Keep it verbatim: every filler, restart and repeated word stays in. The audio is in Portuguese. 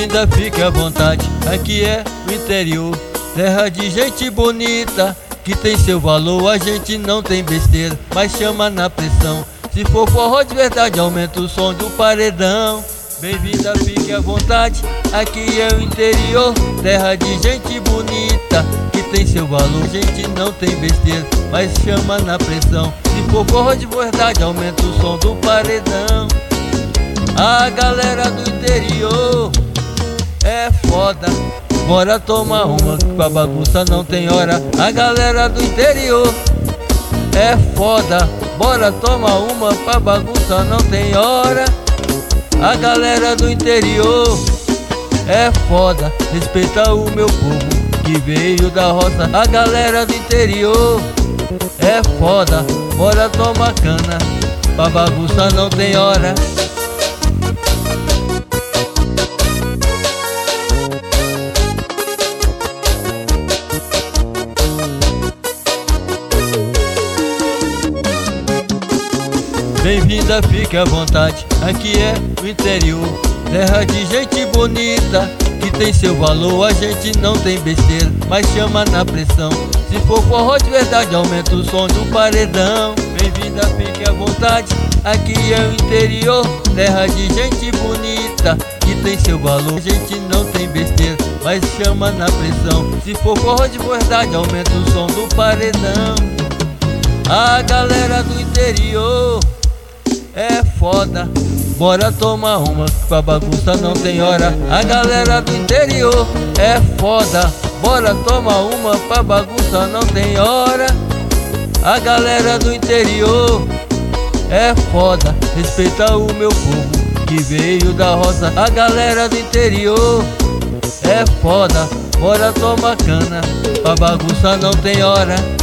Bem-vinda, fique à vontade, aqui é o interior, terra de gente bonita, que tem seu valor. A gente não tem besteira, mas chama na pressão. Se for forró de verdade, aumenta o som do paredão. Bem-vinda, fique à vontade, aqui é o interior, terra de gente bonita, que tem seu valor. A gente não tem besteira, mas chama na pressão. Se for forró de verdade, aumenta o som do paredão. A galera do interior é foda, bora tomar uma, que pra bagunça não tem hora. A galera do interior é foda, bora tomar uma, pra bagunça não tem hora. A galera do interior é foda, respeita o meu povo que veio da roça. A galera do interior é foda, bora tomar cana, pra bagunça não tem hora. Bem-vinda, fique à vontade, aqui é o interior, terra de gente bonita, que tem seu valor. A gente não tem besteira, mas chama na pressão. Se for forró de verdade, aumenta o som do paredão. Bem-vinda, fique à vontade, aqui é o interior, terra de gente bonita, que tem seu valor. A gente não tem besteira, mas chama na pressão. Se for forró de verdade, aumenta o som do paredão. A galera do interior é foda, bora tomar uma, que pra bagunça não tem hora. A galera do interior é foda, bora tomar uma, pra bagunça não tem hora. A galera do interior é foda, respeita o meu povo que veio da roça. A galera do interior é foda, bora tomar cana, pra bagunça não tem hora.